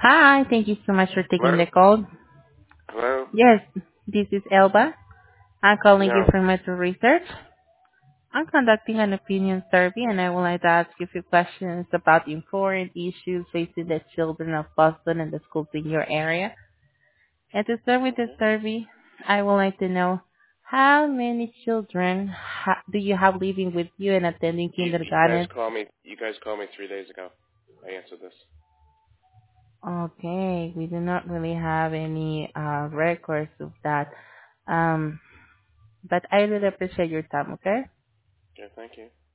Hi, thank you so much for taking Hello? the call. Hello? Yes, this is Elba. I'm calling you No. from Metro Research. I'm conducting an opinion survey and I would like to ask you a few questions about important issues facing the children of Boston and the schools in your area. And to start with the Okay. survey, I would like to know how many children do you have living with you and attending You guys kindergarten? called me. You guys called me 3 days ago. I answered this. Okay, we do not really have any records of that. Um, but I really appreciate your time, okay? Okay, thank you.